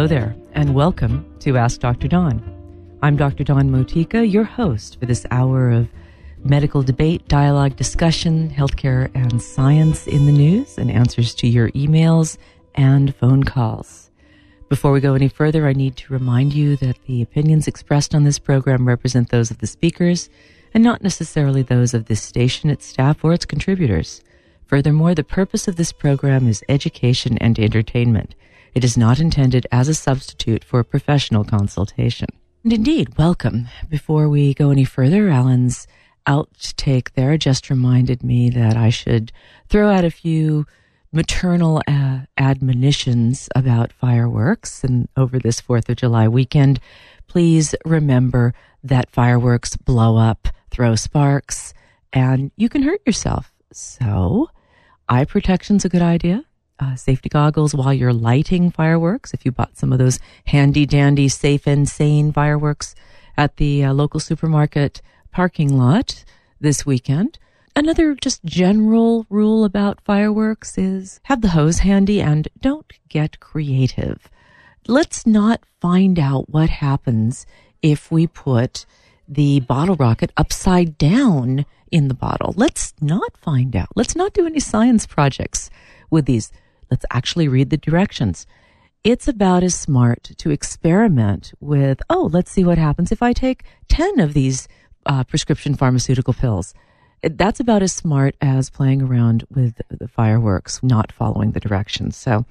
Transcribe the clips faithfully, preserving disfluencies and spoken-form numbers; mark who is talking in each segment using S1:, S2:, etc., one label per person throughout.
S1: Hello there, and welcome to Ask Doctor Dawn. I'm Doctor Dawn Motika, your host for this hour of medical debate, dialogue, discussion, healthcare, and science in the news, and answers to your emails and phone calls. Before we go any further, I need to remind you that the opinions expressed on this program represent those of the speakers and not necessarily those of this station, its staff, or its contributors. Furthermore, the purpose of this program is education and entertainment. It is not intended as a substitute for professional consultation. And indeed, welcome. Before we go any further, Alan's outtake there just reminded me that I should throw out a few maternal uh, admonitions about fireworks. And over this fourth of July weekend, please remember that fireworks blow up, throw sparks, and you can hurt yourself. So, eye protection's a good idea. Uh, safety goggles while you're lighting fireworks. If you bought some of those handy-dandy, safe and sane fireworks at the uh, local supermarket parking lot this weekend. Another just general rule about fireworks is have the hose handy and don't get creative. Let's not find out what happens if we put the bottle rocket upside down in the bottle. Let's not find out. Let's not do any science projects with these. Let's actually read the directions. It's about as smart to experiment with, oh, let's see what happens if I take ten of these uh, prescription pharmaceutical pills. That's about as smart as playing around with the fireworks, not following the directions. So,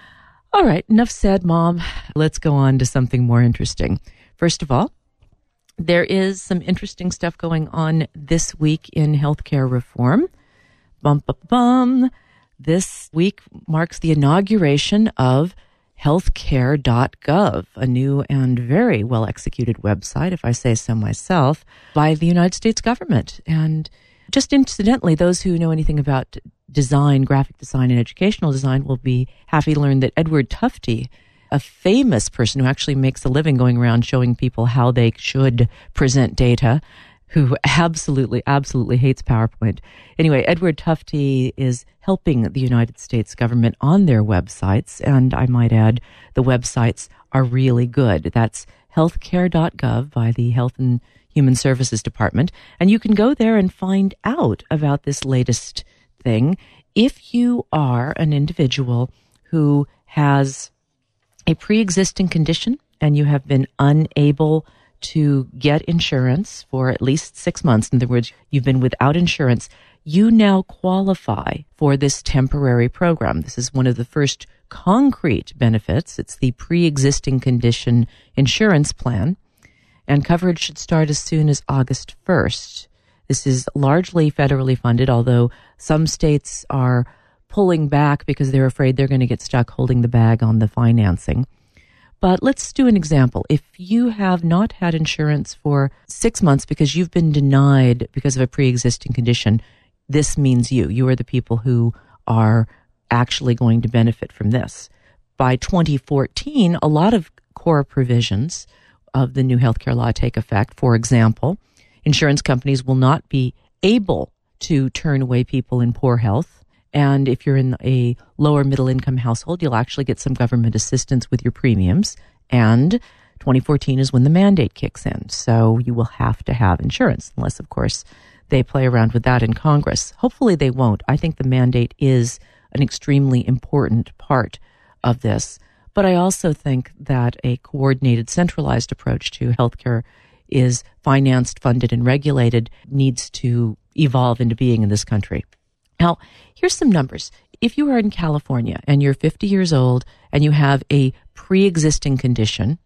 S1: all right, enough said, Mom. Let's go on to something more interesting. First of all, there is some interesting stuff going on this week in healthcare reform. Bum, bum, bum. This week marks the inauguration of healthcare dot gov, a new and very well-executed website, if I say so myself, by the United States government. And just incidentally, those who know anything about design, graphic design, and educational design will be happy to learn that Edward Tufte, a famous person who actually makes a living going around showing people how they should present data, who absolutely, absolutely hates PowerPoint. Anyway, Edward Tufte is helping the United States government on their websites, and I might add, the websites are really good. That's healthcare dot gov by the Health and Human Services Department, and you can go there and find out about this latest thing. If you are an individual who has a pre-existing condition and you have been unable to get insurance for at least six months, in other words, you've been without insurance, you now qualify for this temporary program. This is one of the first concrete benefits. It's the pre-existing condition insurance plan, and coverage should start as soon as August first. This is largely federally funded, although some states are pulling back because they're afraid they're going to get stuck holding the bag on the financing. But let's do an example. If you have not had insurance for six months because you've been denied because of a pre-existing condition, this means you. You are the people who are actually going to benefit from this. By twenty fourteen, a lot of core provisions of the new healthcare law take effect. For example, insurance companies will not be able to turn away people in poor health. And if you're in a lower middle income household, you'll actually get some government assistance with your premiums. And twenty fourteen is when the mandate kicks in. So you will have to have insurance, unless, of course, they play around with that in Congress. Hopefully they won't. I think the mandate is an extremely important part of this. But I also think that a coordinated, centralized approach to healthcare is financed, funded, and regulated, needs to evolve into being in this country. Now, here's some numbers. If you are in California and you're fifty years old and you have a pre-existing condition,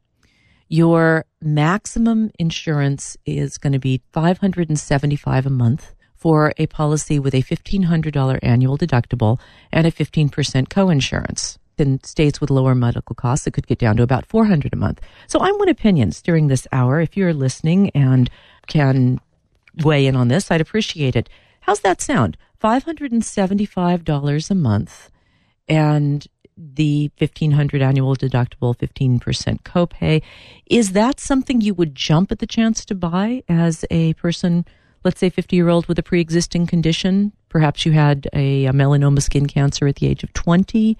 S1: your maximum insurance is going to be five hundred seventy-five dollars a month for a policy with a fifteen hundred dollars annual deductible and a fifteen percent coinsurance. In states with lower medical costs, it could get down to about four hundred dollars a month. So I want opinions during this hour. If you're listening and can weigh in on this, I'd appreciate it. How's that sound? five hundred seventy-five dollars a month and the fifteen hundred dollars annual deductible, fifteen percent copay. Is that something you would jump at the chance to buy as a person, let's say fifty-year-old with a pre-existing condition? Perhaps you had a, a melanoma skin cancer at the age of twenty.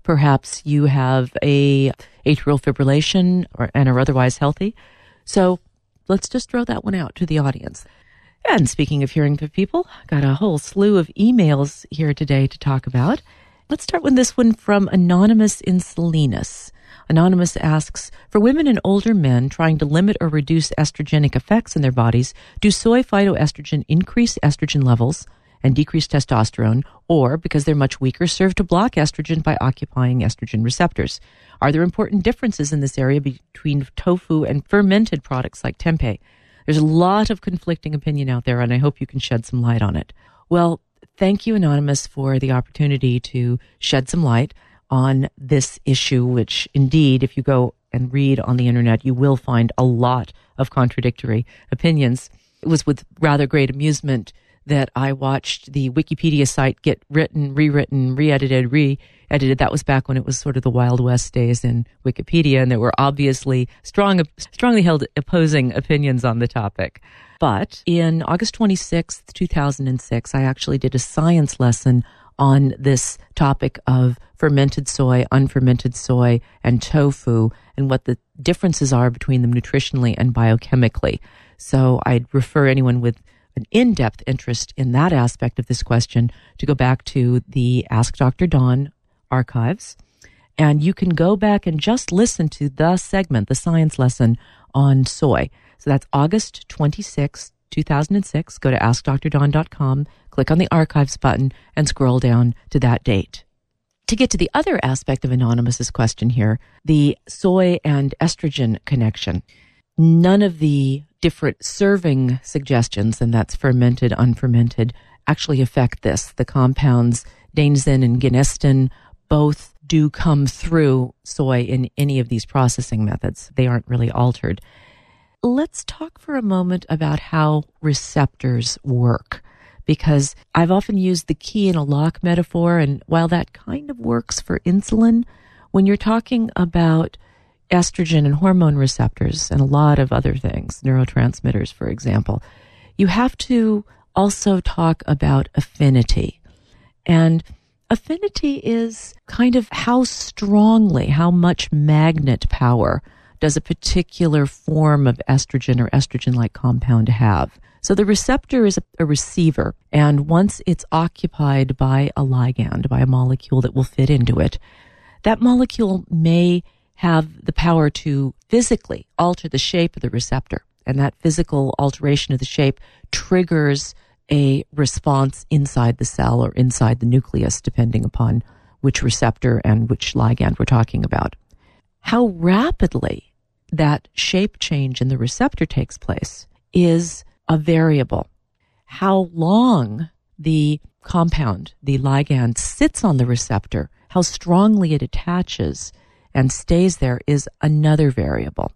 S1: Perhaps you have a atrial fibrillation or, and are otherwise healthy. So let's just throw that one out to the audience. And speaking of hearing from people, got a whole slew of emails here today to talk about. Let's start with this one from Anonymous in Salinas. Anonymous asks, for women and older men trying to limit or reduce estrogenic effects in their bodies, do soy phytoestrogen increase estrogen levels and decrease testosterone, or, because they're much weaker, serve to block estrogen by occupying estrogen receptors? Are there important differences in this area between tofu and fermented products like tempeh? There's a lot of conflicting opinion out there, and I hope you can shed some light on it. Well, thank you, Anonymous, for the opportunity to shed some light on this issue, which indeed, if you go and read on the internet, you will find a lot of contradictory opinions. It was with rather great amusement that I watched the Wikipedia site get written, rewritten, re-edited, re-edited. That was back when it was sort of the Wild West days in Wikipedia, and there were obviously strong, strongly held opposing opinions on the topic. But in August twenty-sixth, two thousand six, I actually did a science lesson on this topic of fermented soy, unfermented soy, and tofu, and what the differences are between them nutritionally and biochemically. So I'd refer anyone with an in-depth interest in that aspect of this question to go back to the Ask Doctor Dawn archives. And you can go back and just listen to the segment, the science lesson on soy. So that's August twenty-sixth, two thousand six. Go to ask dr dawn dot com, click on the archives button, and scroll down to that date. To get to the other aspect of Anonymous's question here, the soy and estrogen connection. None of the different serving suggestions, and that's fermented, unfermented, actually affect this. The compounds dainzin and guanistin both do come through soy in any of these processing methods. They aren't really altered. Let's talk for a moment about how receptors work, because I've often used the key in a lock metaphor, and while that kind of works for insulin, when you're talking about estrogen and hormone receptors and a lot of other things, neurotransmitters, for example, you have to also talk about affinity. And affinity is kind of how strongly, how much magnet power does a particular form of estrogen or estrogen-like compound have. So the receptor is a, a receiver, and once it's occupied by a ligand, by a molecule that will fit into it, that molecule may have the power to physically alter the shape of the receptor. And that physical alteration of the shape triggers a response inside the cell or inside the nucleus, depending upon which receptor and which ligand we're talking about. How rapidly that shape change in the receptor takes place is a variable. How long the compound, the ligand, sits on the receptor, how strongly it attaches and stays there is another variable.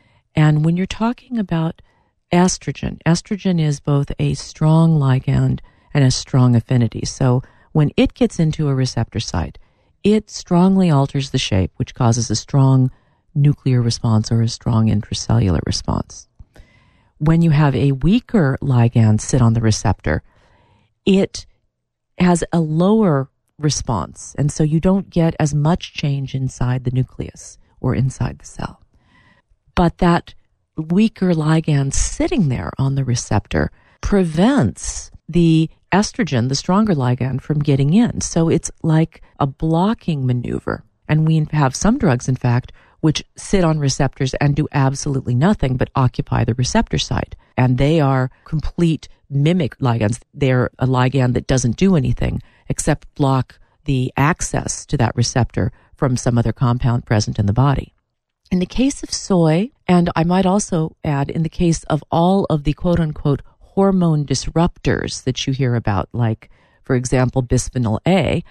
S1: And when you're talking about estrogen, estrogen is both a strong ligand and a strong affinity. So when it gets into a receptor site, it strongly alters the shape, which causes a strong nuclear response or a strong intracellular response. When you have a weaker ligand sit on the receptor, it has a lower response, and so you don't get as much change inside the nucleus or inside the cell. But that weaker ligand sitting there on the receptor prevents the estrogen, the stronger ligand, from getting in. So it's like a blocking maneuver. And we have some drugs, in fact, which sit on receptors and do absolutely nothing but occupy the receptor site. And they are complete mimic ligands. They're a ligand that doesn't do anything except block the access to that receptor from some other compound present in the body. In the case of soy, and I might also add in the case of all of the quote-unquote hormone disruptors that you hear about, like, for example, bisphenol A,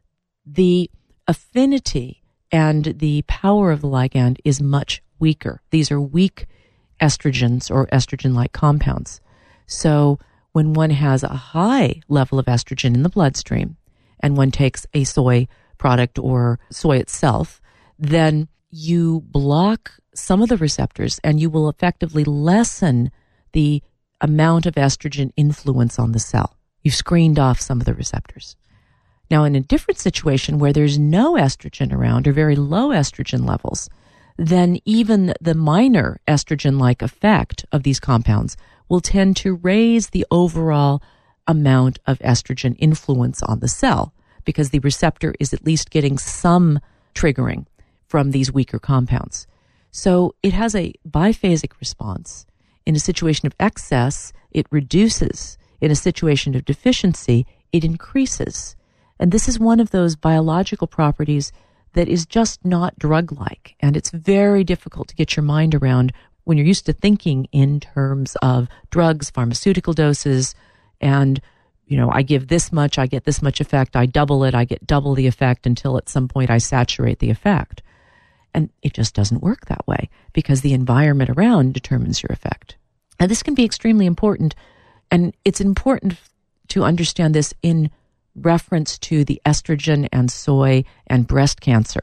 S1: the affinity and the power of the ligand is much weaker. These are weak estrogens or estrogen-like compounds. So when one has a high level of estrogen in the bloodstream and one takes a soy product or soy itself, then you block some of the receptors and you will effectively lessen the amount of estrogen influence on the cell. You've screened off some of the receptors. Now, in a different situation where there's no estrogen around or very low estrogen levels, then even the minor estrogen-like effect of these compounds will tend to raise the overall amount of estrogen influence on the cell, because the receptor is at least getting some triggering from these weaker compounds. So it has a biphasic response. In a situation of excess, it reduces. In a situation of deficiency, it increases. And this is one of those biological properties that is just not drug-like. And it's very difficult to get your mind around when you're used to thinking in terms of drugs, pharmaceutical doses, and, you know, I give this much, I get this much effect, I double it, I get double the effect until at some point I saturate the effect. And it just doesn't work that way because the environment around determines your effect. Now, this can be extremely important, and it's important to understand this in reference to the estrogen and soy and breast cancer.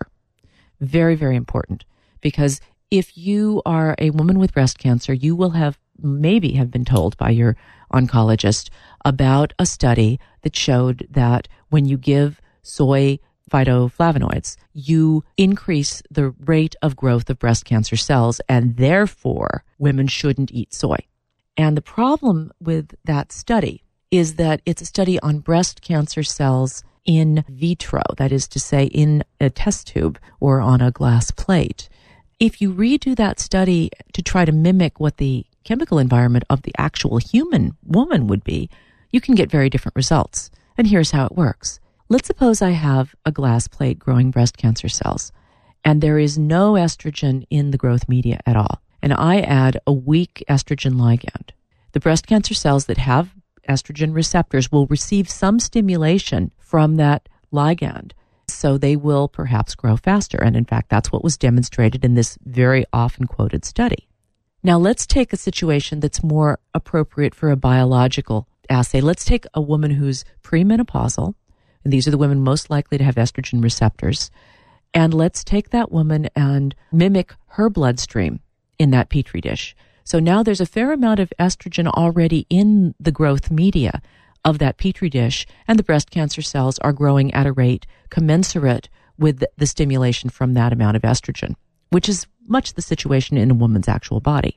S1: Very, very important, because if you are a woman with breast cancer, you will have maybe have been told by your oncologist about a study that showed that when you give soy phytoflavonoids, you increase the rate of growth of breast cancer cells, and therefore women shouldn't eat soy. And the problem with that study is that it's a study on breast cancer cells in vitro, that is to say in a test tube or on a glass plate. If you redo that study to try to mimic what the chemical environment of the actual human woman would be, you can get very different results. And here's how it works. Let's suppose I have a glass plate growing breast cancer cells, and there is no estrogen in the growth media at all. And I add a weak estrogen ligand. The breast cancer cells that have estrogen receptors will receive some stimulation from that ligand, so they will perhaps grow faster. And in fact, that's what was demonstrated in this very often quoted study. Now, let's take a situation that's more appropriate for a biological assay. Let's take a woman who's premenopausal, and these are the women most likely to have estrogen receptors, and let's take that woman and mimic her bloodstream in that Petri dish. So now there's a fair amount of estrogen already in the growth media of that Petri dish, and the breast cancer cells are growing at a rate commensurate with the stimulation from that amount of estrogen, which is much the situation in a woman's actual body.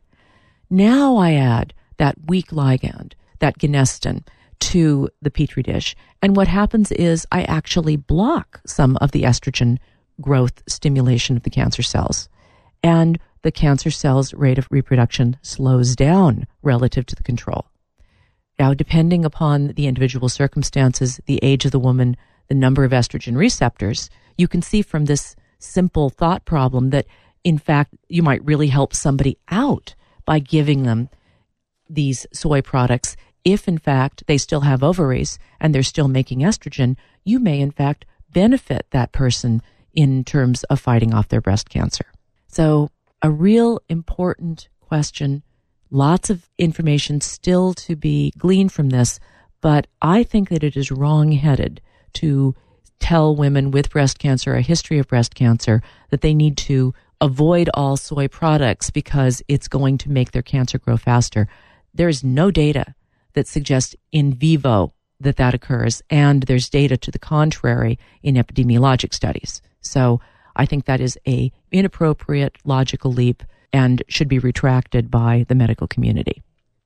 S1: Now I add that weak ligand, that genistein, to the Petri dish, and what happens is I actually block some of the estrogen growth stimulation of the cancer cells, and the cancer cell's rate of reproduction slows down relative to the control. Now, depending upon the individual circumstances, the age of the woman, the number of estrogen receptors, you can see from this simple thought problem that, in fact, you might really help somebody out by giving them these soy products. If, in fact, they still have ovaries and they're still making estrogen, you may, in fact, benefit that person in terms of fighting off their breast cancer. So, a real important question. Lots of information still to be gleaned from this, but I think that it is wrong-headed to tell women with breast cancer, a history of breast cancer, that they need to avoid all soy products because it's going to make their cancer grow faster. There is no data that suggests in vivo that that occurs, and there's data to the contrary in epidemiologic studies. So I think that is a inappropriate logical leap and should be retracted by the medical community.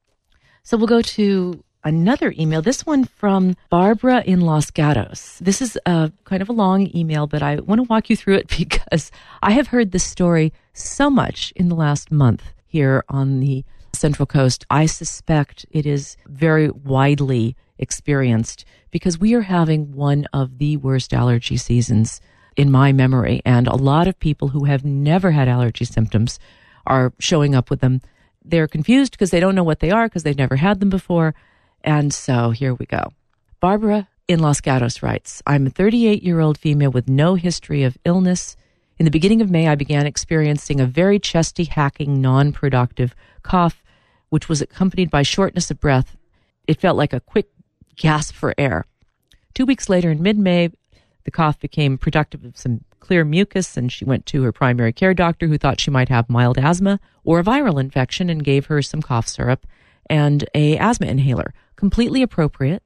S1: So we'll go to another email, this one from Barbara in Los Gatos. This is a kind of a long email, but I want to walk you through it because I have heard this story so much in the last month here on the Central Coast. I suspect it is very widely experienced because we are having one of the worst allergy seasons in my memory, and a lot of people who have never had allergy symptoms are showing up with them. They're confused because they don't know what they are because they've never had them before. And so here we go. Barbara in Los Gatos writes, I'm a thirty-eight-year-old female with no history of illness. In the beginning of May, I began experiencing a very chesty, hacking, non-productive cough, which was accompanied by shortness of breath. It felt like a quick gasp for air. Two weeks later, in mid-May, the cough became productive of some clear mucus, and she went to her primary care doctor, who thought she might have mild asthma or a viral infection, and gave her some cough syrup and a asthma inhaler. Completely appropriate.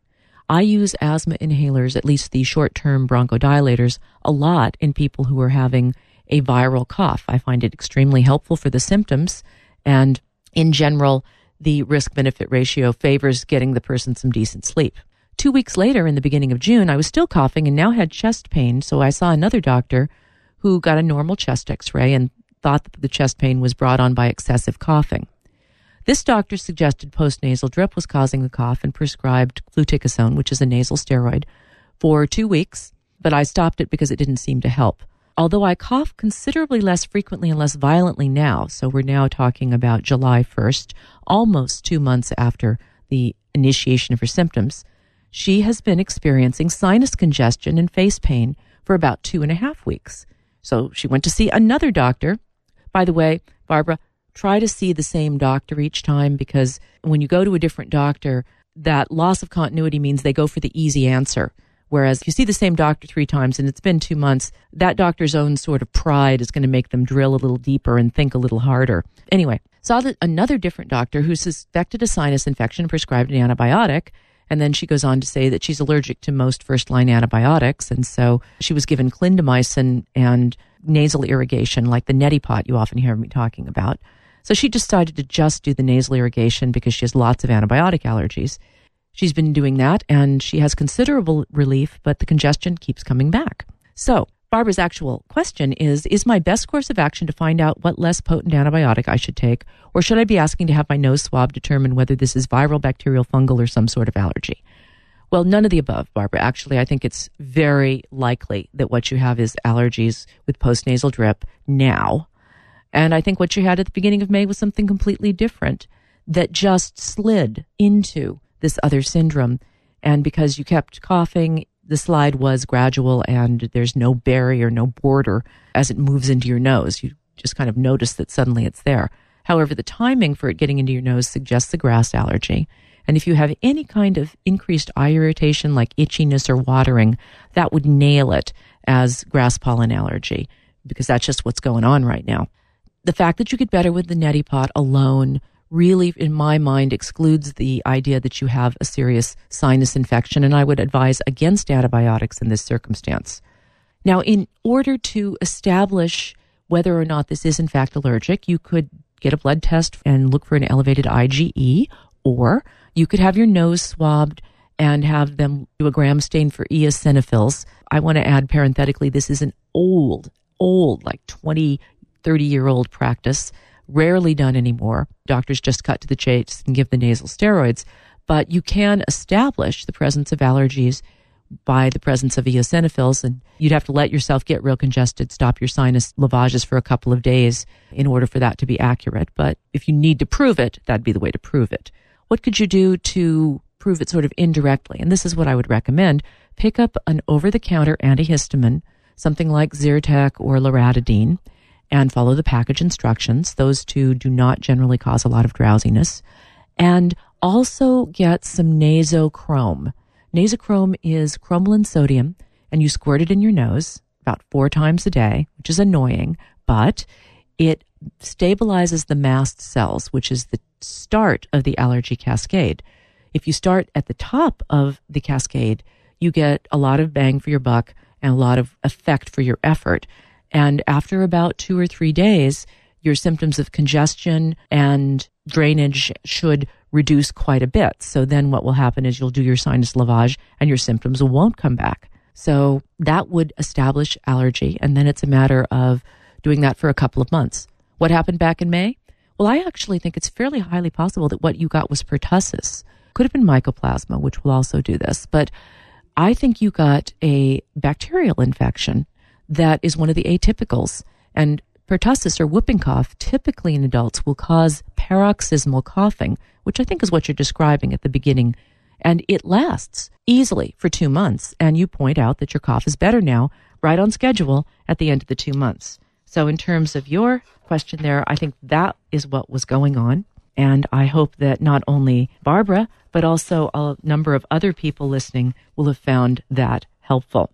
S1: I use asthma inhalers, at least the short-term bronchodilators, a lot in people who are having a viral cough. I find it extremely helpful for the symptoms, and in general, the risk-benefit ratio favors getting the person some decent sleep. Two weeks later, in the beginning of June, I was still coughing and now had chest pain, so I saw another doctor who got a normal chest x-ray and thought that the chest pain was brought on by excessive coughing. This doctor suggested postnasal drip was causing the cough and prescribed fluticasone, which is a nasal steroid, for two weeks, but I stopped it because it didn't seem to help. Although I cough considerably less frequently and less violently now, so we're now talking about July first, almost two months after the initiation of her symptoms, she has been experiencing sinus congestion and face pain for about two and a half weeks. So she went to see another doctor. By the way, Barbara, try to see the same doctor each time, because when you go to a different doctor, that loss of continuity means they go for the easy answer. Whereas if you see the same doctor three times and it's been two months, that doctor's own sort of pride is going to make them drill a little deeper and think a little harder. Anyway, saw that another different doctor who suspected a sinus infection, prescribed an antibiotic, and then she goes on to say that she's allergic to most first-line antibiotics, and so she was given clindamycin and nasal irrigation, like the neti pot you often hear me talking about. So she decided to just do the nasal irrigation because she has lots of antibiotic allergies. She's been doing that, and she has considerable relief, but the congestion keeps coming back. So Barbara's actual question is, is my best course of action to find out what less potent antibiotic I should take, or should I be asking to have my nose swab determine whether this is viral, bacterial, fungal, or some sort of allergy? Well, none of the above, Barbara. Actually, I think it's very likely that what you have is allergies with postnasal drip now. And I think what you had at the beginning of May was something completely different that just slid into this other syndrome. And because you kept coughing, the slide was gradual and there's no barrier, no border as it moves into your nose. You just kind of notice that suddenly it's there. However, the timing for it getting into your nose suggests a grass allergy. And if you have any kind of increased eye irritation like itchiness or watering, that would nail it as grass pollen allergy, because that's just what's going on right now. The fact that you get better with the neti pot alone really, in my mind, excludes the idea that you have a serious sinus infection, and I would advise against antibiotics in this circumstance. Now, in order to establish whether or not this is in fact allergic, you could get a blood test and look for an elevated I G E, or you could have your nose swabbed and have them do a gram stain for eosinophils. I want to add parenthetically, this is an old, old, like twenty, thirty-year-old practice, rarely done anymore. Doctors just cut to the chase and give the nasal steroids, but you can establish the presence of allergies by the presence of eosinophils, and you'd have to let yourself get real congested, stop your sinus lavages for a couple of days in order for that to be accurate. But if you need to prove it, that'd be the way to prove it. What could you do to prove it sort of indirectly? And this is what I would recommend. Pick up an over-the-counter antihistamine, something like Zyrtec or loratadine, and follow the package instructions. Those two do not generally cause a lot of drowsiness. And also get some nasochrome. Nasochrome is cromolyn sodium, and you squirt it in your nose about four times a day, which is annoying, but it stabilizes the mast cells, which is the start of the allergy cascade. If you start at the top of the cascade, you get a lot of bang for your buck and a lot of effect for your effort. And after about two or three days, your symptoms of congestion and drainage should reduce quite a bit. So then what will happen is you'll do your sinus lavage and your symptoms won't come back. So that would establish allergy. And then it's a matter of doing that for a couple of months. What happened back in May? Well, I actually think it's fairly highly possible that what you got was pertussis. Could have been mycoplasma, which will also do this. But I think you got a bacterial infection that is one of the atypicals. And pertussis, or whooping cough, typically in adults will cause paroxysmal coughing, which I think is what you're describing at the beginning. And it lasts easily for two months. And you point out that your cough is better now, right on schedule at the end of the two months. So in terms of your question there, I think that is what was going on. And I hope that not only Barbara, but also a number of other people listening will have found that helpful.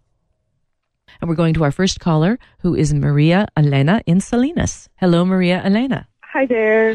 S1: And we're going to our first caller, who is Maria Elena in Salinas. Hello, Maria Elena.
S2: Hi there.
S1: Hi.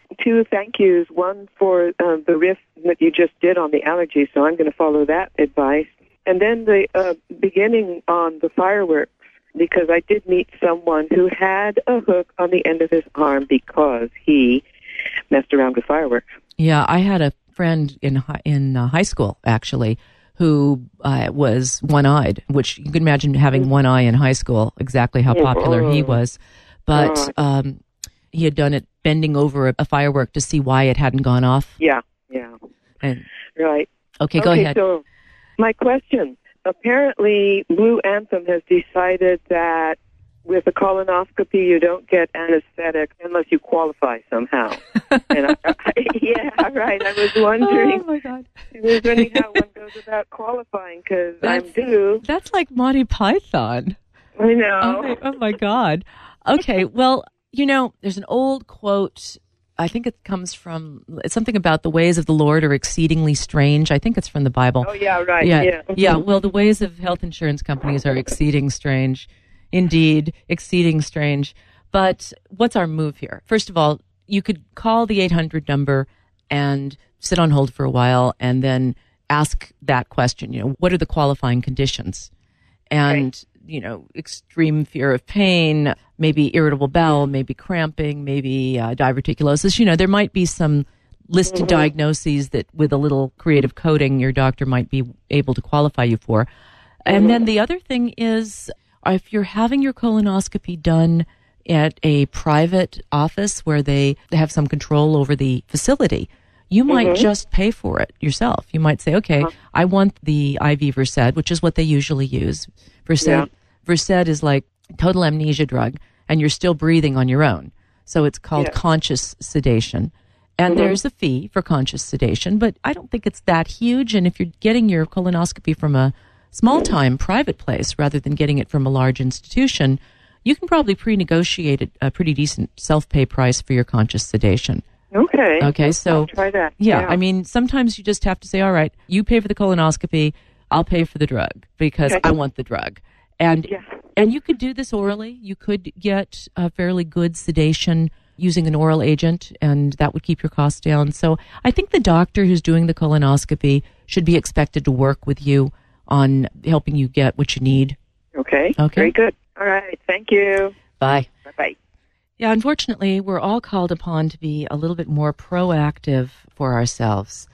S2: two thank yous. One for uh, the riff that you just did on the allergy, so I'm going to follow that advice. And then the uh, beginning on the fireworks, because I did meet someone who had a hook on the end of his arm because he messed around with fireworks.
S1: Yeah, I had a friend in hi- in uh, high school, actually, who uh, was one-eyed, which you can imagine having one eye in high school, exactly how popular he was. But um, he had done it bending over a, a firework to see why it hadn't gone off.
S2: Yeah, yeah.
S1: And,
S2: right.
S1: Okay, go
S2: okay,
S1: ahead.
S2: So my question, apparently Blue Anthem has decided that with a colonoscopy, you don't get anesthetic unless you qualify somehow. and I, I, yeah, right. I was wondering.
S1: Oh my God!
S2: I was wondering how one goes about qualifying because I'm due.
S1: That's like Monty Python.
S2: I know.
S1: Oh my, oh my God. Okay, well, you know, there's an old quote. I think it comes from, it's something about the ways of the Lord are exceedingly strange. I think it's from the Bible.
S2: Oh yeah, right.
S1: Yeah,
S2: yeah.
S1: yeah. Well, the ways of health insurance companies are exceeding strange. Indeed, exceeding strange. But what's our move here? First of all, you could call the eight hundred number and sit on hold for a while and then ask that question, you know, what are the qualifying conditions? And,
S2: right.
S1: you know, extreme fear of pain, maybe irritable bowel, maybe cramping, maybe uh, diverticulosis. You know, there might be some listed mm-hmm. diagnoses that with a little creative coding your doctor might be able to qualify you for. And mm-hmm. then the other thing is, if you're having your colonoscopy done at a private office where they have some control over the facility, you might mm-hmm. just pay for it yourself. You might say, okay, uh-huh. I want the I V Versed, which is what they usually use. Versed, yeah. Versed is like total amnesia drug, and you're still breathing on your own. So it's called yeah. conscious sedation. And mm-hmm. there's a fee for conscious sedation, but I don't think it's that huge. And if you're getting your colonoscopy from a small-time private place rather than getting it from a large institution, you can probably pre-negotiate a pretty decent self-pay price for your conscious sedation.
S2: Okay.
S1: Okay, so
S2: I'll try that.
S1: Yeah,
S2: yeah,
S1: I mean, sometimes you just have to say, all right, you pay for the colonoscopy, I'll pay for the drug because okay. I want the drug. And
S2: yeah.
S1: and you could do this orally. You could get a fairly good sedation using an oral agent, and that would keep your costs down. So I think the doctor who's doing the colonoscopy should be expected to work with you on helping you get what you need.
S2: Okay. Okay. Very good. All right. Thank you.
S1: Bye.
S2: Bye-bye.
S1: Yeah, unfortunately, we're all called upon to be a little bit more proactive for ourselves.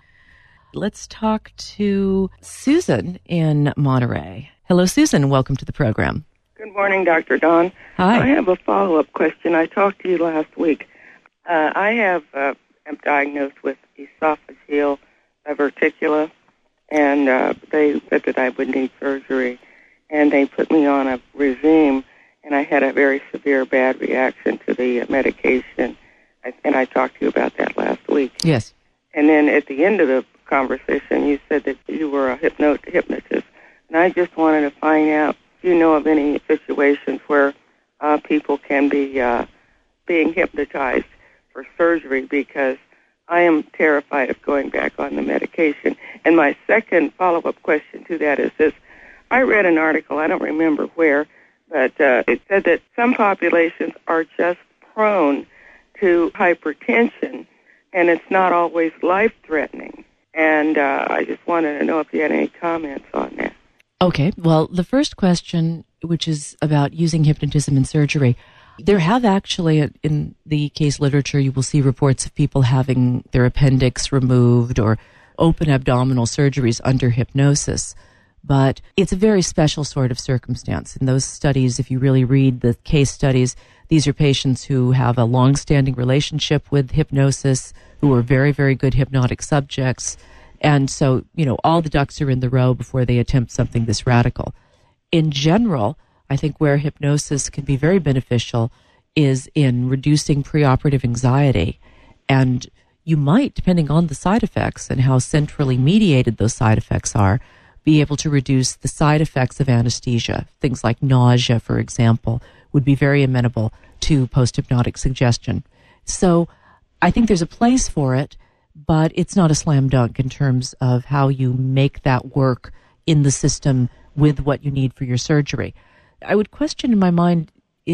S1: Let's talk to Susan in Monterey. Hello, Susan. Welcome to the program.
S3: Good morning, Doctor Dawn.
S1: Hi.
S3: I have a follow-up question. I talked to you last week. Uh, I have uh, am diagnosed with esophageal diverticula, and uh, they said that I would need surgery, and they put me on a regime, and I had a very severe bad reaction to the uh, medication, I, and I talked to you about that last week.
S1: Yes.
S3: And then at the end of the conversation, you said that you were a hypno- hypnotist, and I just wanted to find out if you know of any situations where uh, people can be uh, being hypnotized for surgery, because I am terrified of going back on the medication. And my second follow-up question to that is this. I read an article, I don't remember where, but uh, it said that some populations are just prone to hypertension, and it's not always life-threatening. And uh, I just wanted to know if you had any comments on that.
S1: Okay. Well, the first question, which is about using hypnotism in surgery, there have actually, in the case literature, you will see reports of people having their appendix removed or open abdominal surgeries under hypnosis. But it's a very special sort of circumstance. In those studies, if you really read the case studies, these are patients who have a long-standing relationship with hypnosis, who are very, very good hypnotic subjects. And so, you know, all the ducks are in the row before they attempt something this radical. In general, I think where hypnosis can be very beneficial is in reducing preoperative anxiety. And you might, depending on the side effects and how centrally mediated those side effects are, be able to reduce the side effects of anesthesia. Things like nausea, for example, would be very amenable to post-hypnotic suggestion. So I think there's a place for it, but it's not a slam dunk in terms of how you make that work in the system with what you need for your surgery. I would question in my mind if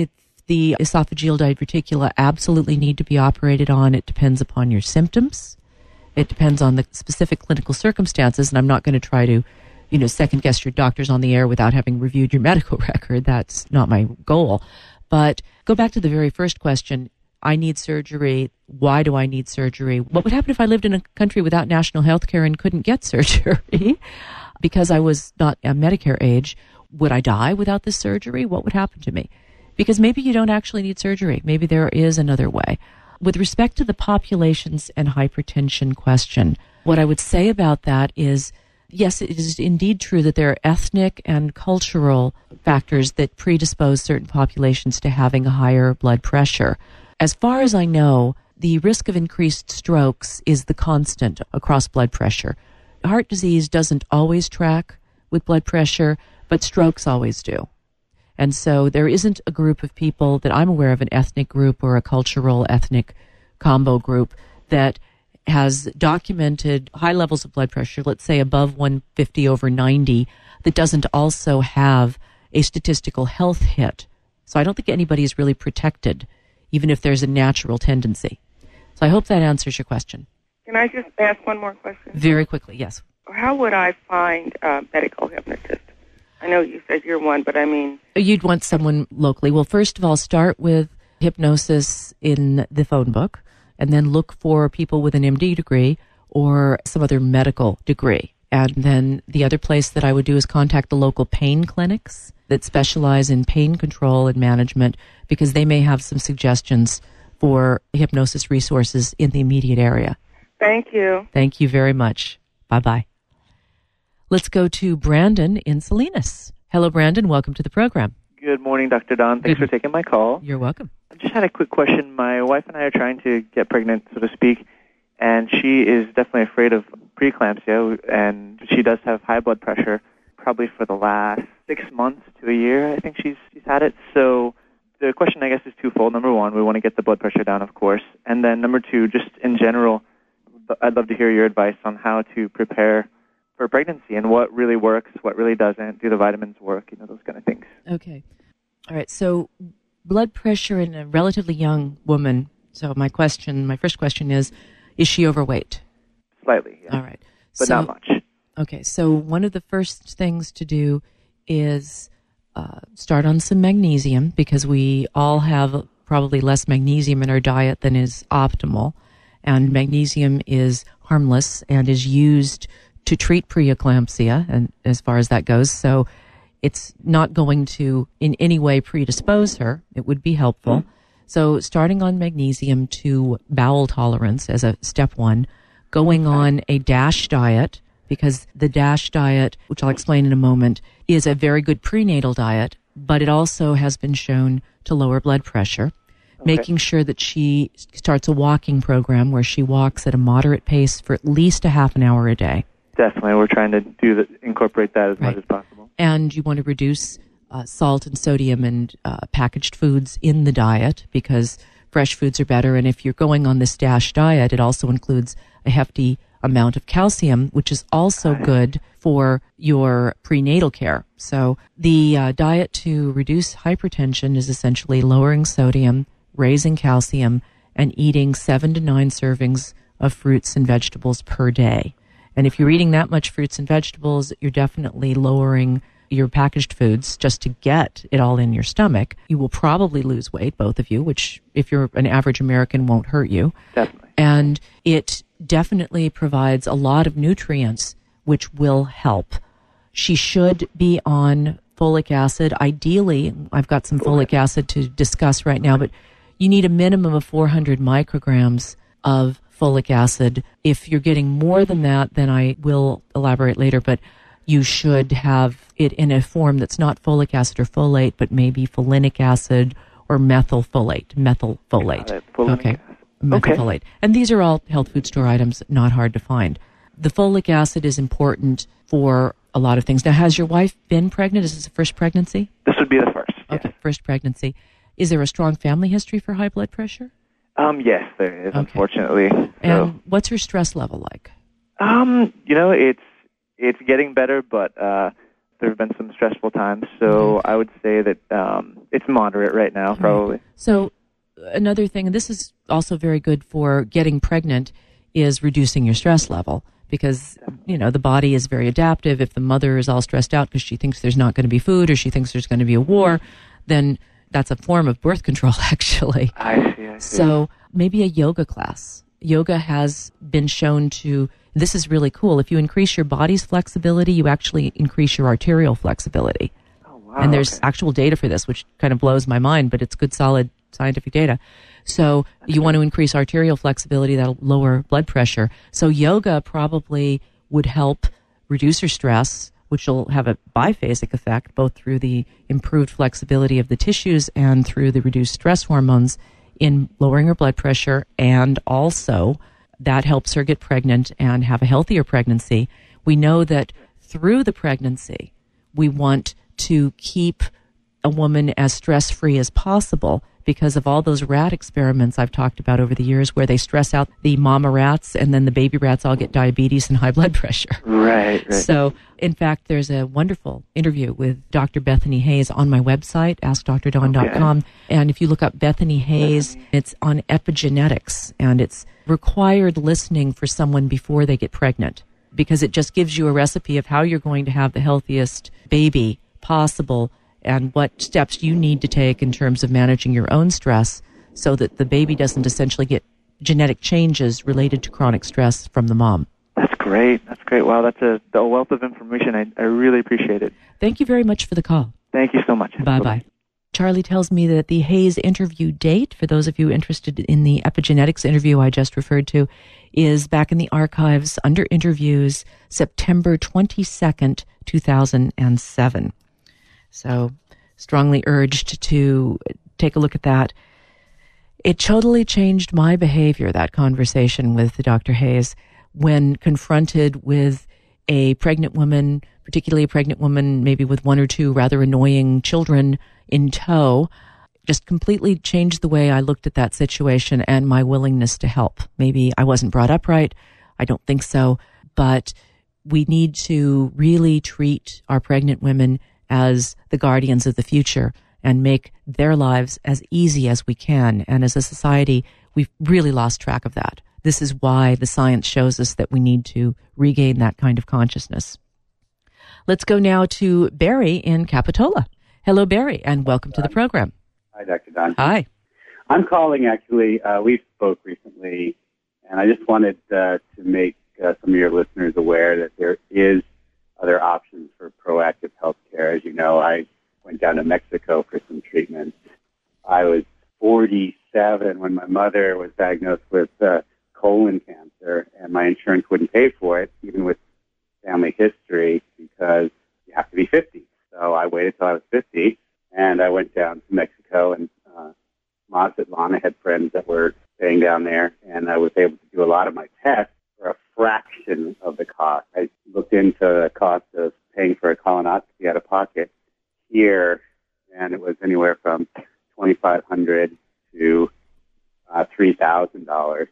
S1: The esophageal diverticula absolutely need to be operated on. It depends upon your symptoms. It depends on the specific clinical circumstances, and I'm not going to try to, you know, second guess your doctors on the air without having reviewed your medical record. That's not my goal. But go back to the very first question. I need surgery. Why do I need surgery? What would happen if I lived in a country without national health care and couldn't get surgery because I was not a Medicare age? Would I die without this surgery? What would happen to me? Because maybe you don't actually need surgery. Maybe there is another way. With respect to the populations and hypertension question, what I would say about that is, yes, it is indeed true that there are ethnic and cultural factors that predispose certain populations to having a higher blood pressure. As far as I know, the risk of increased strokes is the constant across blood pressure. Heart disease doesn't always track with blood pressure, but strokes always do. And so there isn't a group of people that I'm aware of, an ethnic group or a cultural ethnic combo group, that has documented high levels of blood pressure, let's say above one fifty over ninety, that doesn't also have a statistical health hit. So I don't think anybody is really protected, even if there's a natural tendency. So I hope that answers your question.
S3: Can I just ask one more question?
S1: Very quickly, yes.
S3: How would I find a medical hypnotist? I know you said you're one, but I mean...
S1: You'd want someone locally. Well, first of all, start with hypnosis in the phone book, and then look for people with an M D degree or some other medical degree. And then the other place that I would do is contact the local pain clinics that specialize in pain control and management, because they may have some suggestions for hypnosis resources in the immediate area.
S3: Thank you.
S1: Thank you very much. Bye-bye. Let's go to Brandon in Salinas. Hello, Brandon. Welcome to the program.
S4: Good morning, Doctor Don. Thanks
S1: Good.
S4: for taking my call.
S1: You're welcome.
S4: I just had a quick question. My wife and I are trying to get pregnant, so to speak, and she is definitely afraid of preeclampsia, and she does have high blood pressure, probably for the last six months to a year, I think she's she's had it. So the question, I guess, is twofold. Number one, we want to get the blood pressure down, of course. And then number two, just in general, I'd love to hear your advice on how to prepare for pregnancy and what really works, what really doesn't. Do the vitamins work? You know, those kind of things.
S1: Okay. All right. So blood pressure in a relatively young woman. So my question, my first question is, is she overweight?
S4: Slightly, yeah.
S1: All right.
S4: But
S1: so,
S4: not much.
S1: Okay. So one of the first things to do is uh, start on some magnesium, because we all have probably less magnesium in our diet than is optimal. And magnesium is harmless and is used to treat preeclampsia, and as far as that goes. So it's not going to in any way predispose her. It would be helpful. Mm-hmm. So starting on magnesium to bowel tolerance as a step one, going on a DASH diet, because the DASH diet, which I'll explain in a moment, is a very good prenatal diet, but it also has been shown to lower blood pressure. Okay. Making sure that she starts a walking program where she walks at a moderate pace for at least a half an hour a day.
S4: Definitely. We're trying to do the, incorporate that as right. much as possible.
S1: And you want to reduce uh, salt and sodium and uh, packaged foods in the diet, because fresh foods are better. And if you're going on this DASH diet, it also includes a hefty amount of calcium, which is also right. good for your prenatal care. So the uh, diet to reduce hypertension is essentially lowering sodium, raising calcium, and eating seven to nine servings of fruits and vegetables per day. And if you're eating that much fruits and vegetables, you're definitely lowering your packaged foods just to get it all in your stomach. You will probably lose weight, both of you, which if you're an average American won't hurt you.
S4: Definitely.
S1: And it definitely provides a lot of nutrients which will help. She should be on folic acid. Ideally, I've got some folic acid to discuss right now, but you need a minimum of four hundred micrograms of folic acid. If you're getting more than that, then I will elaborate later, but you should have it in a form that's not folic acid or folate, but maybe folinic acid or methylfolate. Methylfolate. Okay. Methylfolate. Okay. And these are all health food store items, not hard to find. The folic acid is important for a lot of things. Now, has your wife been pregnant? Is this the first pregnancy?
S4: This would be the first.
S1: Okay,
S4: yes.
S1: First pregnancy. Is there a strong family history for high blood pressure?
S4: Um, yes, there is, okay. Unfortunately. So.
S1: And what's her stress level like?
S4: Um, you know, it's it's getting better, but uh, there have been some stressful times, so mm-hmm. I would say that um, it's moderate right now, probably.
S1: Right. So another thing, and this is also very good for getting pregnant, is reducing your stress level. Because, you know, the body is very adaptive. If the mother is all stressed out because she thinks there's not going to be food or she thinks there's going to be a war, then that's a form of birth control, actually.
S4: I see, I see.
S1: So maybe a yoga class. Yoga has been shown to, this is really cool. If you increase your body's flexibility, you actually increase your arterial flexibility.
S4: Oh, wow.
S1: And there's
S4: okay.
S1: actual data for this, which kind of blows my mind, but it's good, solid scientific data. So you want to increase arterial flexibility, that'll lower blood pressure. So yoga probably would help reduce your stress, which will have a biphasic effect, both through the improved flexibility of the tissues and through the reduced stress hormones in lowering her blood pressure. And also that helps her get pregnant and have a healthier pregnancy. We know that through the pregnancy, we want to keep a woman as stress-free as possible, because of all those rat experiments I've talked about over the years where they stress out the mama rats and then the baby rats all get diabetes and high blood pressure.
S4: Right, right.
S1: So, in fact, there's a wonderful interview with Doctor Bethany Hayes on my website, ask dr dawn dot com. Okay. And if you look up Bethany Hayes, Bethany. It's on epigenetics, and it's required listening for someone before they get pregnant, because it just gives you a recipe of how you're going to have the healthiest baby possible and what steps you need to take in terms of managing your own stress so that the baby doesn't essentially get genetic changes related to chronic stress from the mom.
S4: That's great. That's great. Wow, that's a, a wealth of information. I, I really appreciate it.
S1: Thank you very much for the call.
S4: Thank you so much.
S1: Bye-bye. Bye-bye. Charlie tells me that the Hayes interview date, for those of you interested in the epigenetics interview I just referred to, is back in the archives under interviews, September twenty-second, two thousand seven. So, strongly urged to take a look at that. It totally changed my behavior, that conversation with Doctor Hayes, when confronted with a pregnant woman, particularly a pregnant woman maybe with one or two rather annoying children in tow. Just completely changed the way I looked at that situation and my willingness to help. Maybe I wasn't brought up right. I don't think so. But we need to really treat our pregnant women as the guardians of the future and make their lives as easy as we can. And as a society, we've really lost track of that. This is why the science shows us that we need to regain that kind of consciousness. Let's go now to Barry in Capitola. Hello, Barry, and welcome to the program.
S5: Hi, Doctor Don.
S1: Hi.
S5: I'm calling, actually. Uh, we spoke recently, and I just wanted uh, to make uh, some of your listeners aware that there is other options for proactive health care. As you know, I went down to Mexico for some treatment. I was forty-seven when my mother was diagnosed with uh, colon cancer, and my insurance wouldn't pay for it, even with family history, because you have to be fifty. So I waited till I was fifty, and I went down to Mexico, and uh, Mazatlan, I had friends that were staying down there, and I was able to do a lot of my tests for a fraction of the cost. I looked into the cost of paying for a colonoscopy out of pocket here, and it was anywhere from twenty-five hundred dollars to uh, three thousand dollars,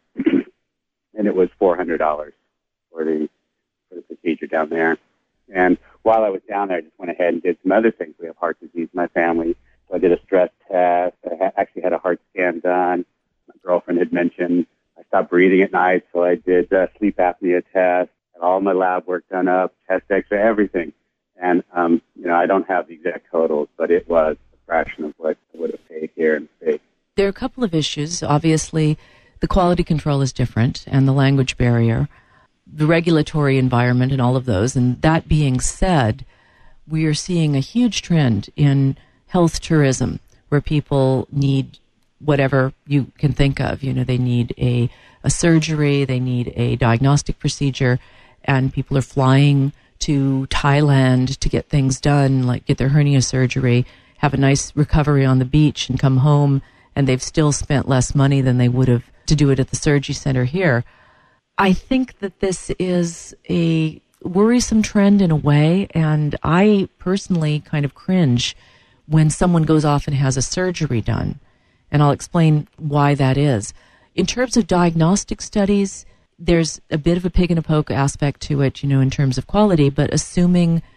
S5: and it was four hundred dollars for the for the procedure down there. And while I was down there, I just went ahead and did some other things. We have heart disease in my family, so I did a stress test. I ha- actually had a heart scan done. My girlfriend had mentioned I stopped breathing at night, so I did a sleep apnea test, had all my lab work done up, chest X-ray, everything. And, um, you know, I don't have the exact totals, but it was a fraction of what I would have paid here in the States.
S1: There are a couple of issues. Obviously, the quality control is different and the language barrier, the regulatory environment and all of those. And that being said, we are seeing a huge trend in health tourism where people need whatever you can think of. You know, they need a, a surgery, they need a diagnostic procedure, and people are flying to Thailand to get things done, like get their hernia surgery, have a nice recovery on the beach and come home, and they've still spent less money than they would have to do it at the surgery center here. I think that this is a worrisome trend in a way, and I personally kind of cringe when someone goes off and has a surgery done. And I'll explain why that is. In terms of diagnostic studies, there's a bit of a pig in a poke aspect to it, you know, in terms of quality, but assuming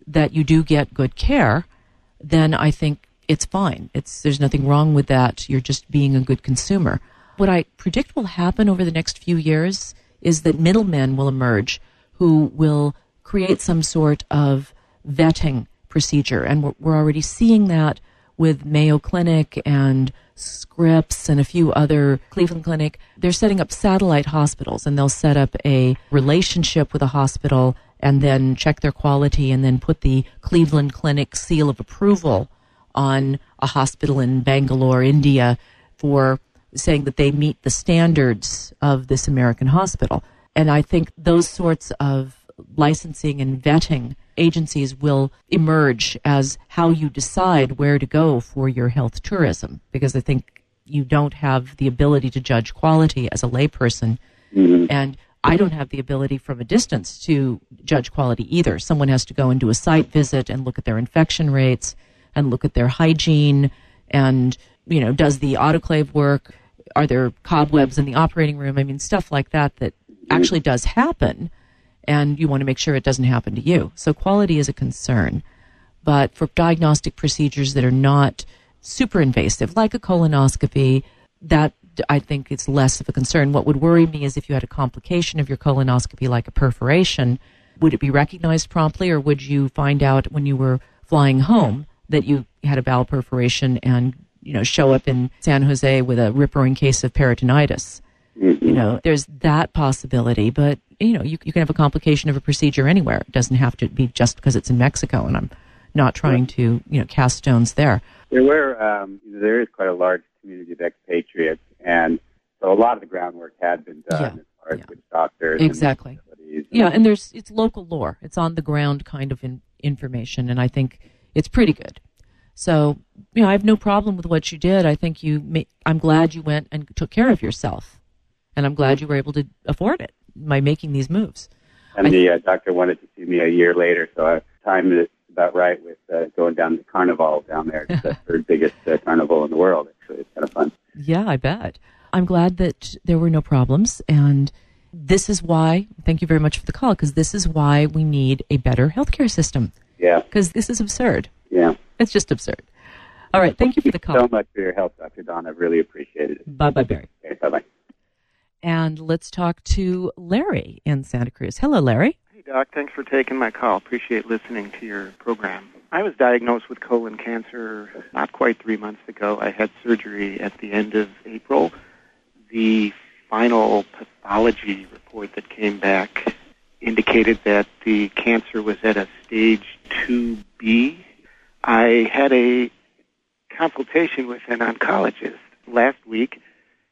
S1: that you do get good care, then I think it's fine. It's there's nothing wrong with that. You're just being a good consumer. What I predict will happen over the next few years is that middlemen will emerge who will create some sort of vetting procedure. And we're, we're already seeing that with Mayo Clinic and Scripps and a few other, Cleveland Clinic. They're setting up satellite hospitals, and they'll set up a relationship with a hospital and then check their quality and then put the Cleveland Clinic seal of approval on a hospital in Bangalore, India, for saying that they meet the standards of this American hospital. And I think those sorts of licensing and vetting agencies will emerge as how you decide where to go for your health tourism, because I think you don't have the ability to judge quality as a layperson, mm-hmm. and I don't have the ability from a distance to judge quality either. Someone has to go and do a site visit and look at their infection rates and look at their hygiene and, you know, does the autoclave work? Are there cobwebs in the operating room? I mean, stuff like that that actually does happen, and you want to make sure it doesn't happen to you. So quality is a concern. But for diagnostic procedures that are not super invasive, like a colonoscopy, that I think is less of a concern. What would worry me is if you had a complication of your colonoscopy, like a perforation, would it be recognized promptly, or would you find out when you were flying home that you had a bowel perforation and, you know, show up in San Jose with a rip-roaring case of peritonitis? Mm-hmm. You know, there's that possibility, but, you know, you, you can have a complication of a procedure anywhere. It doesn't have to be just because it's in Mexico, and I'm not trying to, you know, cast stones there.
S5: There were, um, you know, there is quite a large community of expatriates, and so a lot of the groundwork had been done
S1: yeah.
S5: as far as
S1: yeah.
S5: with doctors.
S1: Exactly.
S5: And
S1: yeah, and there's it's local lore. It's on the ground kind of in, information, and I think it's pretty good. So, you know, I have no problem with what you did. I think you. Ma- I'm glad you went and took care of yourself, and I'm glad you were able to afford it by making these moves.
S5: And
S1: I
S5: the uh, doctor wanted to see me a year later, so I timed it about right with uh, going down to Carnival down there. It's the third biggest uh, carnival in the world. Actually, it's kind of fun.
S1: Yeah, I bet. I'm glad that there were no problems, and this is why. Thank you very much for the call, because this is why we need a better healthcare system.
S5: Yeah.
S1: Because this is absurd.
S5: Yeah.
S1: It's just absurd. All right. Thank you for the call.
S5: Thank you so much for your help, Doctor Don. I've really appreciated it.
S1: Bye-bye, Barry.
S5: Okay, bye-bye.
S1: And let's talk to Larry in Santa Cruz. Hello, Larry.
S6: Hey, Doc. Thanks for taking my call. Appreciate listening to your program. I was diagnosed with colon cancer not quite three months ago. I had surgery at the end of April. The final pathology report that came back indicated that the cancer was at a stage two B. I had a consultation with an oncologist last week,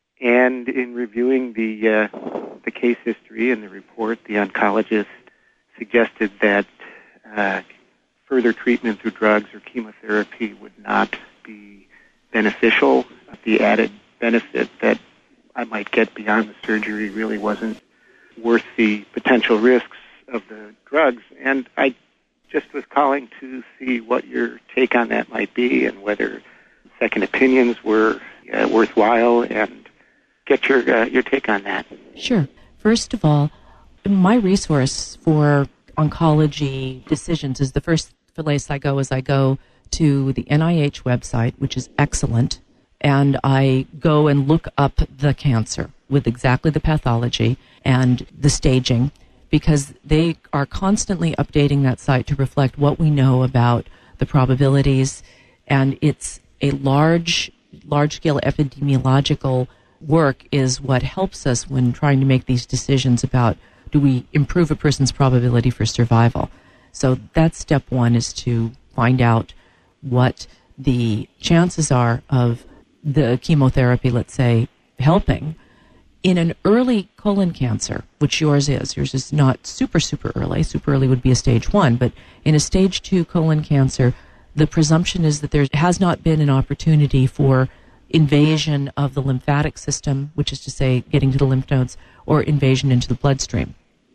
S6: and in reviewing the uh, the case history and the report, the oncologist suggested that uh, further treatment through drugs or chemotherapy would not be beneficial. The added benefit that I might get beyond the surgery really wasn't worth the potential risks of the drugs, and I just was calling to see what your take on that might be and whether second opinions were uh, worthwhile, and get your uh, your take on that.
S1: Sure. First of all, my resource for oncology decisions is the first place I go is I go to the N I H website, which is excellent, and I go and look up the cancer with exactly the pathology and the staging, because they are constantly updating that site to reflect what we know about the probabilities, and it's a large, large-scale epidemiological work is what helps us when trying to make these decisions about do we improve a person's probability for survival. So that's step one, is to find out what the chances are of the chemotherapy, let's say, helping. In an early colon cancer, which yours is, yours is not super, super early. Super early would be a stage one, but in a stage two colon cancer, the presumption is that there has not been an opportunity for invasion of the lymphatic system, which is to say getting to the lymph nodes, or invasion into the bloodstream.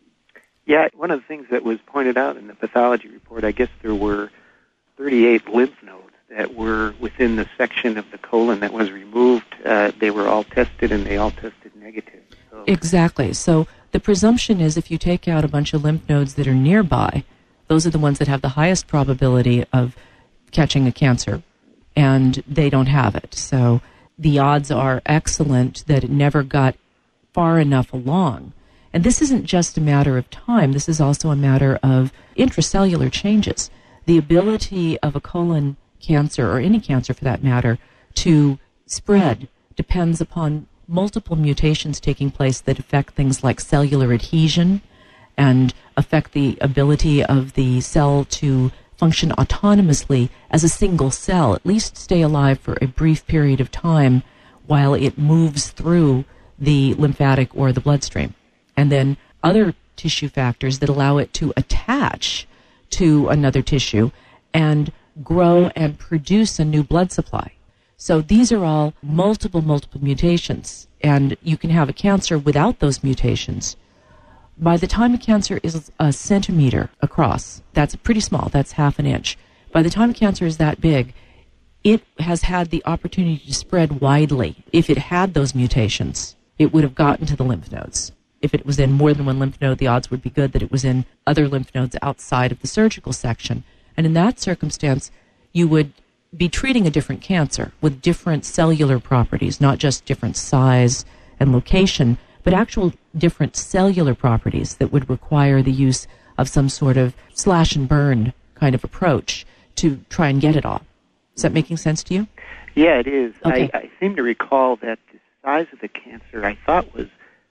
S6: Yeah, one of the things that was pointed out in the pathology report, I guess there were thirty-eight lymph nodes that were within the section of the colon that was removed. Uh, they were all tested, and they all tested negative. So.
S1: Exactly. So the presumption is if you take out a bunch of lymph nodes that are nearby, those are the ones that have the highest probability of catching a cancer, and they don't have it. So the odds are excellent that it never got far enough along. And this isn't just a matter of time. This is also a matter of intracellular changes. The ability of a colon cancer, or any cancer for that matter, to spread depends upon multiple mutations taking place that affect things like cellular adhesion and affect the ability of the cell to function autonomously as a single cell, at least stay alive for a brief period of time while it moves through the lymphatic or the bloodstream. And then other tissue factors that allow it to attach to another tissue and grow and produce a new blood supply. So these are all multiple, multiple mutations, and you can have a cancer without those mutations. By the time a cancer is a centimeter across, that's pretty small, that's half an inch. By the time cancer is that big, it has had the opportunity to spread widely. If it had those mutations, it would have gotten to the lymph nodes. If it was in more than one lymph node, the odds would be good that it was in other lymph nodes outside of the surgical section. And in that circumstance, you would be treating a different cancer with different cellular properties, not just different size and location, but actual different cellular properties that would require the use of some sort of slash and burn kind of approach to try and get it all. Is that making sense to you?
S6: Yeah, it is.
S1: Okay.
S6: I, I seem to recall that the size of the cancer I thought was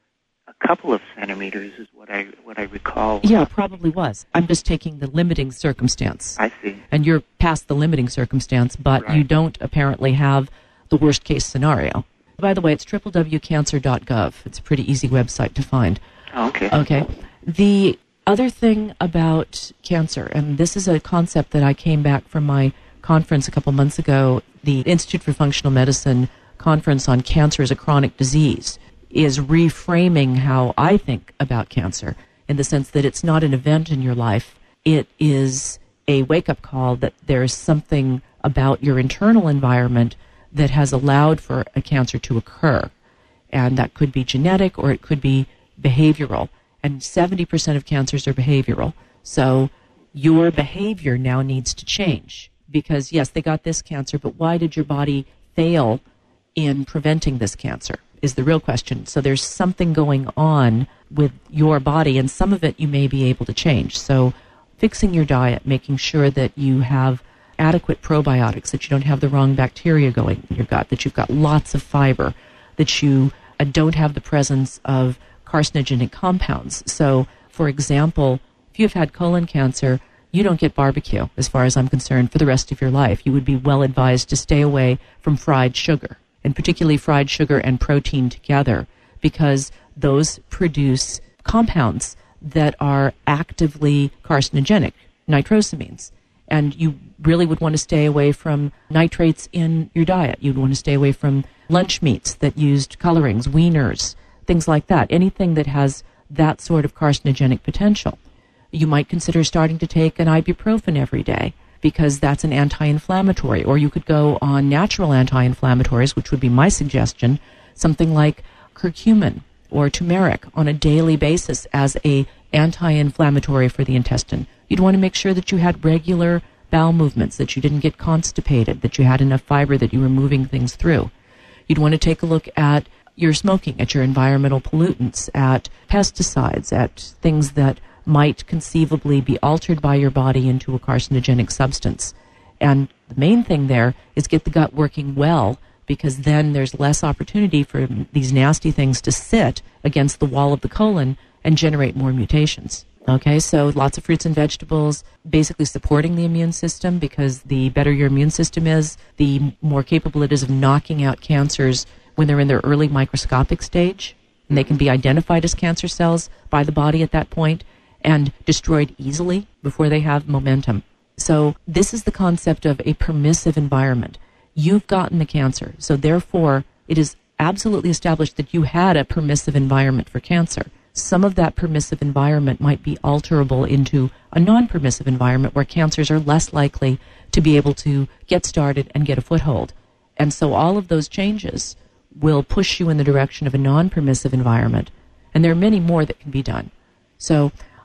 S6: a couple of centimeters is what I what I recall.
S1: Yeah, it probably was. I'm just taking the limiting circumstance.
S6: I see.
S1: And you're past the limiting circumstance, but
S6: Right.
S1: you don't apparently have the worst case scenario. By the way, it's w w w dot cancer dot gov. It's a pretty easy website to find.
S6: Oh, okay.
S1: Okay. The other thing about cancer, and this is a concept that I came back from my conference a couple months ago, the Institute for Functional Medicine conference on cancer as a chronic disease, is reframing how I think about cancer in the sense that it's not an event in your life. It is a wake-up call that there's something about your internal environment that has allowed for a cancer to occur. And that could be genetic or it could be behavioral. And seventy percent of cancers are behavioral. So your behavior now needs to change. Because, yes, they got this cancer, but why did your body fail in preventing this cancer is the real question. So there's something going on with your body, and some of it you may be able to change. So fixing your diet, making sure that you have adequate probiotics, that you don't have the wrong bacteria going in your gut, that you've got lots of fiber, that you uh, don't have the presence of carcinogenic compounds. So, for example, if you've had colon cancer, you don't get barbecue, as far as I'm concerned, for the rest of your life. You would be well advised to stay away from fried sugar, and particularly fried sugar and protein together, because those produce compounds that are actively carcinogenic, nitrosamines. And you really would want to stay away from nitrates in your diet. You'd want to stay away from lunch meats that used colorings, wieners, things like that, anything that has that sort of carcinogenic potential. You might consider starting to take an ibuprofen every day because that's an anti-inflammatory. Or you could go on natural anti-inflammatories, which would be my suggestion, something like curcumin or turmeric on a daily basis as a anti-inflammatory for the intestine. You'd want to make sure that you had regular bowel movements, that you didn't get constipated, that you had enough fiber, that you were moving things through. You'd want to take a look at your smoking, at your environmental pollutants, at pesticides, at things that might conceivably be altered by your body into a carcinogenic substance. And the main thing there is get the gut working well, because then there's less opportunity for these nasty things to sit against the wall of the colon and generate more mutations. Okay, so lots of fruits and vegetables, basically supporting the immune system, because the better your immune system is, the more capable it is of knocking out cancers when they're in their early microscopic stage. And they can be identified as cancer cells by the body at that point and destroyed easily before they have momentum. So this is the concept of a permissive environment. You've gotten the cancer, so therefore it is absolutely established that you had a permissive environment for cancer. Some of that permissive environment might be alterable into a non-permissive environment where cancers are less likely to be able to get started and get a foothold. And so all of those changes will push you in the direction of a non-permissive environment. And there are many more that can be done. So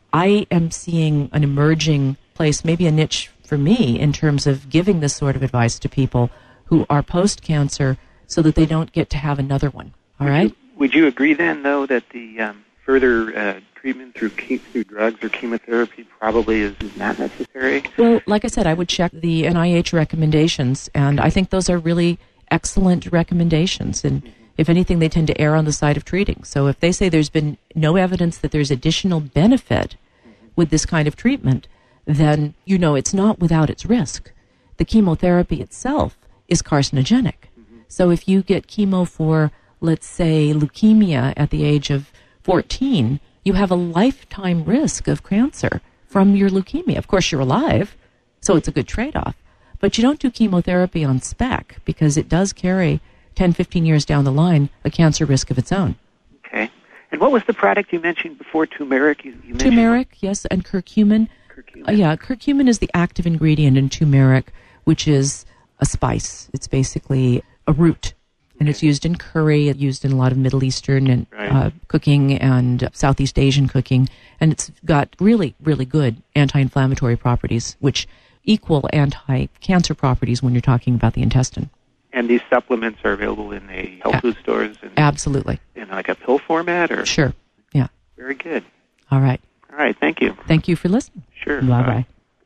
S1: I am seeing an emerging place, maybe a niche for me, in terms of giving this sort of advice to people who are post-cancer so that they don't get to have another one. All
S6: would
S1: right?
S6: You, would you agree then, though, that the um, further uh, treatment through ke- through drugs or chemotherapy probably is not necessary?
S1: Well, like I said, I would check the N I H recommendations, and I think those are really excellent recommendations. And mm-hmm. if anything, they tend to err on the side of treating. So if they say there's been no evidence that there's additional benefit mm-hmm. with this kind of treatment, then you know it's not without its risk. The chemotherapy itself is carcinogenic. Mm-hmm. So if you get chemo for, let's say, leukemia at the age of fourteen, you have a lifetime risk of cancer from your leukemia. Of course, you're alive, so it's a good trade-off. But you don't do chemotherapy on spec because it does carry ten, fifteen years down the line a cancer risk of its own.
S6: Okay. And what was the product you mentioned before, turmeric? You, you mentioned
S1: turmeric, yes, and curcumin.
S6: Curcumin.
S1: Uh, yeah, curcumin is the active ingredient in turmeric, which is a spice. It's basically a root. And it's used in curry, it's used in a lot of Middle Eastern and
S6: right.
S1: uh, cooking and Southeast Asian cooking. And it's got really, really good anti-inflammatory properties, which equal anti-cancer properties when you're talking about the intestine.
S6: And these supplements are available in the health food stores? And
S1: absolutely.
S6: In like a pill format? Or
S1: Sure, yeah.
S6: Very good.
S1: All right.
S6: All right, thank you.
S1: Thank you for listening.
S6: Sure.
S1: Bye-bye.
S6: Bye.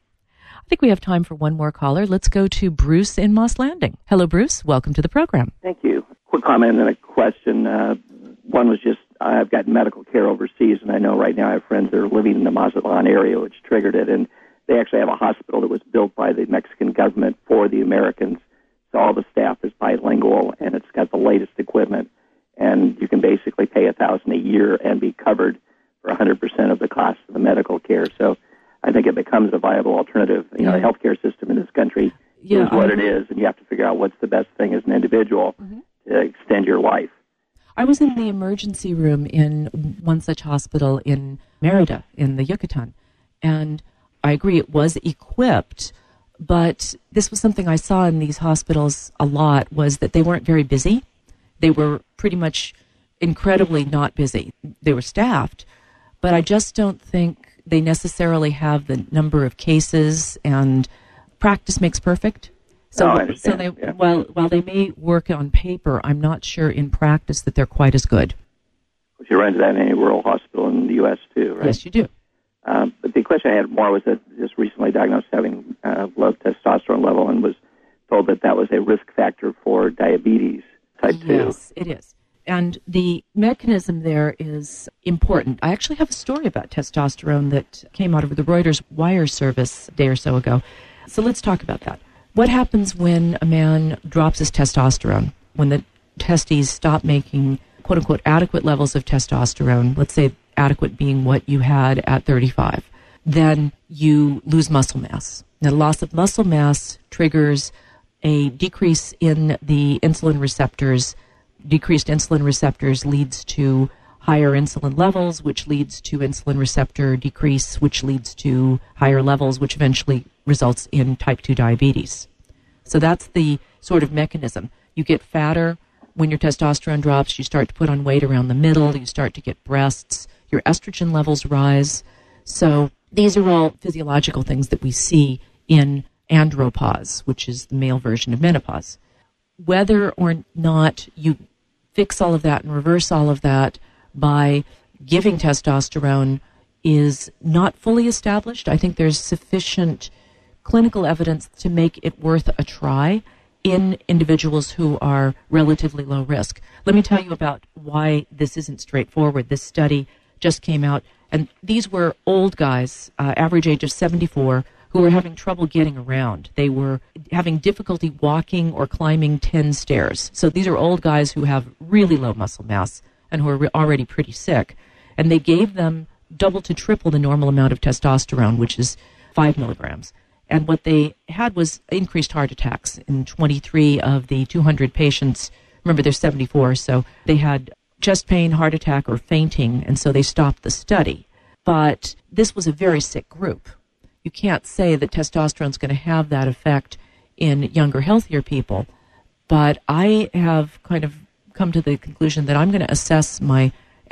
S1: I think we have time for one more caller. Let's go to Bruce in Moss Landing. Hello, Bruce. Welcome to the program.
S7: Thank you. Quick comment and a question. Uh, one was just, I've got medical care overseas, and I know right now I have friends that are living in the Mazatlan area, which triggered it, and they actually have a hospital that was built by the Mexican government for the Americans, so all the staff is bilingual, and it's got the latest equipment, and you can basically pay a thousand dollars a year and be covered for one hundred percent of the cost of the medical care. So I think it becomes a viable alternative. You know,
S1: yeah.
S7: the healthcare system in this country
S1: yeah,
S7: is what
S1: I,
S7: it is, and you have to figure out what's the best thing as an individual
S1: mm-hmm.
S7: to extend your life.
S1: I was in the emergency room in one such hospital in Merida, in the Yucatan, and I agree it was equipped, but this was something I saw in these hospitals a lot, was that they weren't very busy. They were pretty much incredibly not busy. They were staffed, but I just don't think they necessarily have the number of cases, and practice makes perfect. So,
S7: oh, I understand.
S1: so they,
S7: yeah.
S1: while while they may work on paper, I'm not sure in practice that they're quite as good.
S7: You run into that in any rural hospital in the U S too, right?
S1: Yes, you do.
S7: Um, but the question I had more was that just recently diagnosed having uh, low testosterone level and was told that that was a risk factor for diabetes type two.
S1: Yes, it is. And the mechanism there is important. I actually have a story about testosterone that came out of the Reuters Wire service a day or so ago. So let's talk about that. What happens when a man drops his testosterone, when the testes stop making, quote-unquote, adequate levels of testosterone, let's say adequate being what you had at thirty-five, then you lose muscle mass. Now, loss of muscle mass triggers a decrease in the insulin receptors. Decreased insulin receptors leads to higher insulin levels, which leads to insulin receptor decrease, which leads to higher levels, which eventually results in type two diabetes. So that's the sort of mechanism. You get fatter when your testosterone drops, you start to put on weight around the middle, you start to get breasts, your estrogen levels rise. So these are all physiological things that we see in andropause, which is the male version of menopause. Whether or not you fix all of that and reverse all of that by giving testosterone is not fully established. I think there's sufficient clinical evidence to make it worth a try in individuals who are relatively low risk. Let me tell you about why this isn't straightforward. This study just came out, and these were old guys, uh, average age of seventy-four, who were having trouble getting around. They were having difficulty walking or climbing ten stairs. So these are old guys who have really low muscle mass and who are re- already pretty sick. And they gave them double to triple the normal amount of testosterone, which is five milligrams. And what they had was increased heart attacks in twenty-three of the two hundred patients. Remember, they're seventy-four, so they had chest pain, heart attack, or fainting, and so they stopped the study. But this was a very sick group. You can't say that testosterone is going to have that effect in younger, healthier people. But I have kind of come to the conclusion that I'm going to assess my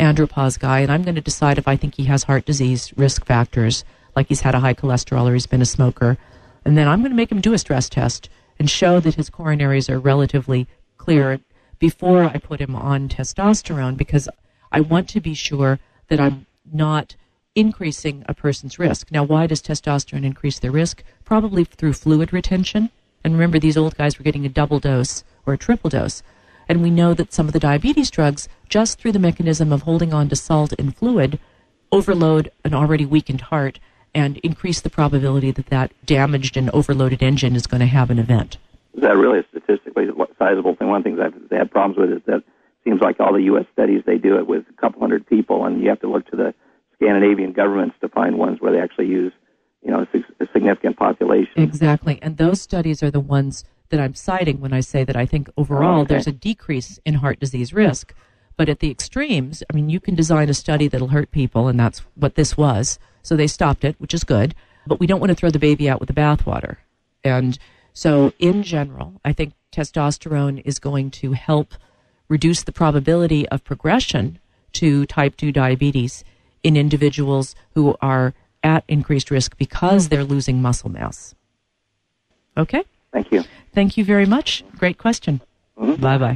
S1: andropause guy, and I'm going to decide if I think he has heart disease risk factors, like he's had a high cholesterol or he's been a smoker. And then I'm going to make him do a stress test and show that his coronaries are relatively clear before I put him on testosterone, because I want to be sure that I'm not increasing a person's risk. Now, why does testosterone increase their risk? Probably through fluid retention. And remember, these old guys were getting a double dose or a triple dose. And we know that some of the diabetes drugs, just through the mechanism of holding on to salt and fluid, overload an already weakened heart and increase the probability that that damaged and overloaded engine is going to have an event.
S7: Is that really a statistically sizable thing? One of the things I've had problems with is that it seems like all the U S studies, they do it with a couple hundred people, and you have to look to the Scandinavian governments to find ones where they actually use, you know, a significant population.
S1: Exactly, and those studies are the ones that I'm citing when I say that I think overall
S7: oh, okay.
S1: there's a decrease in heart disease risk. But at the extremes, I mean, you can design a study that'll hurt people, and that's what this was. So they stopped it, which is good. But we don't want to throw the baby out with the bathwater. And so in general, I think testosterone is going to help reduce the probability of progression to type two diabetes in individuals who are at increased risk because they're losing muscle mass. Okay?
S7: Thank you.
S1: Thank you very much. Great question.
S7: Mm-hmm.
S1: Bye-bye.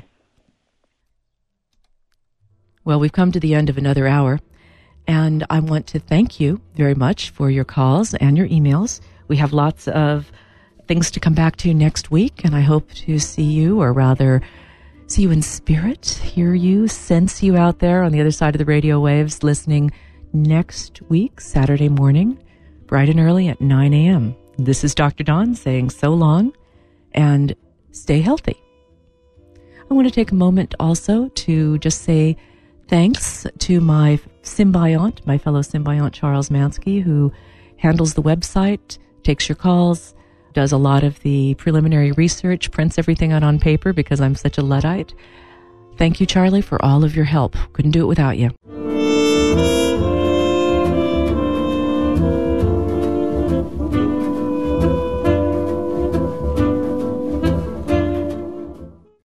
S1: Well, we've come to the end of another hour, and I want to thank you very much for your calls and your emails. We have lots of things to come back to next week, and I hope to see you, or rather see you in spirit, hear you, sense you out there on the other side of the radio waves listening next week, Saturday morning, bright and early at nine a.m. This is Doctor Dawn saying so long and stay healthy. I want to take a moment also to just say thanks to my symbiont, my fellow symbiont, Charles Mansky, who handles the website, takes your calls, does a lot of the preliminary research, prints everything out on paper because I'm such a Luddite. Thank you, Charlie, for all of your help. Couldn't do it without you.